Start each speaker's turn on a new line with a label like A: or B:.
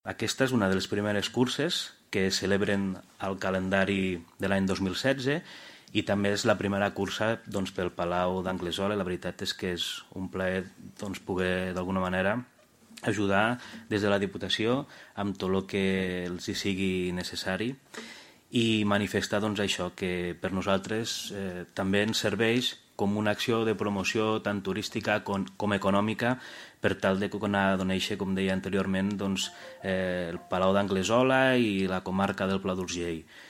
A: Aquesta és una de les primeres curses que es celebren al calendari de l'any 2016 i també és la primera cursa doncs, pel Palau d'Anglesola. La veritat és que és un plaer doncs, poder d'alguna manera ajudar des de la Diputació amb tot el que els hi sigui necessari i manifestar doncs, això, que per nosaltres també ens serveix com una acció de promoció tant turística com econòmica per tal de donar a conèixer, com deia anteriorment, doncs, el Palau d'Anglesola i la comarca del Pla d'Urgell.